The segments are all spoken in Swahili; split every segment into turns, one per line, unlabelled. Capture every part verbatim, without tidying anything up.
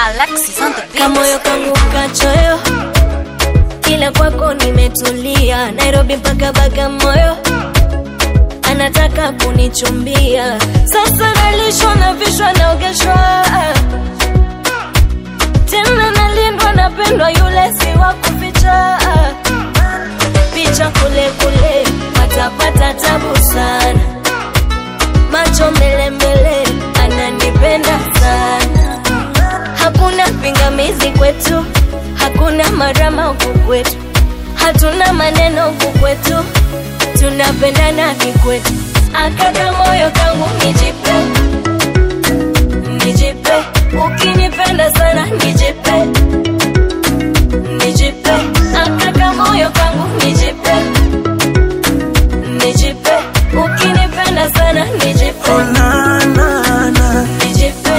Alexis on the beat.
Kamoyo kangu kachoyo, kila kwako nimetulia. Nairobi mpaka Bagamoyo, anataka kunichumbia. Sasa nalishwa na vishwa naogeshwa, tena nalindwa napendwa, yule si wa kuficha. Picha kule kule, patapata tabu sana. Macho mbele mbele, ananipenda sana. Hakuna pingamizi kwetu, hakuna marama huku kwetu. Hatuna maneno huku kwetu, tunapendana kikwetu. Akaka moyo kangu nijipe, nijipe. Ukinipenda sana nijipe, nijipe. Akaka moyo kangu nijipe, nijipe. Ukinipenda sana nijipe,
oh, na, na, na.
nijipe.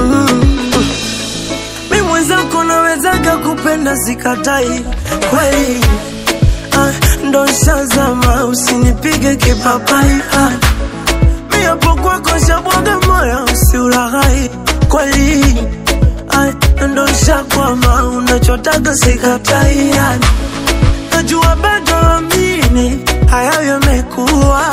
Mimi mwenzako nawezaga kupenda sikatai kweli. Ah, ndo shazama usinipige kipapai. Ah, mimi hapo kwako shabwaga moyo usiulaghai kweli. Ah, ndo shakwama unachotaka sikatai. Ah, najua bado amini haya yamekuwa.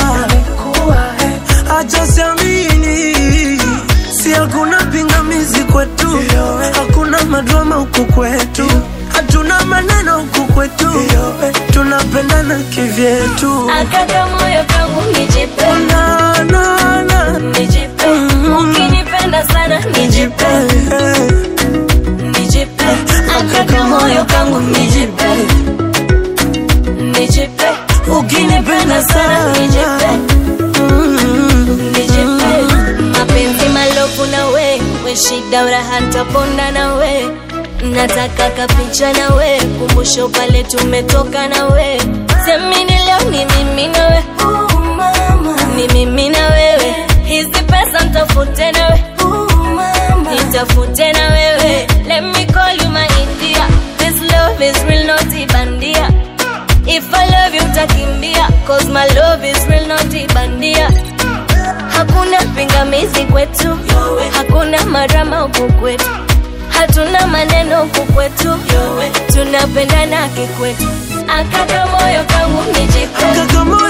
Acha siamini, si hakuna pingamizi kwetu, hakuna madrama huku kwetu, hatuna maneno huku kwetu, tunapendana kivyetu.
Akaka moyo kangu nijipe,
na na na
nijipe. Ukinipenda sana nijipe, nijipe. Akaka moyo kangu nijipe, nijipe. Ukinipenda sana nijipe, nijipe. Mapenzi malofu na we, we shida uraha nitaponda na we. Nataka kapicha na we, kumbusho pale tumetoka na we. Semini leo ni mimi na we, uh, mama. Ni mimi na wewe, hizi pesa nitafute na we, uh, mama. Nitafute na wewe, let me call you my India. This love is real, not ibandia. If I love you utakimbia, cause my love is real, not ibandia. Hakuna pingamizi kwetu, hakuna marama huku kwetu. Hatuna maneno huku kwetu, tunapendana kikwetu. Akaka moyo kangu nijipe,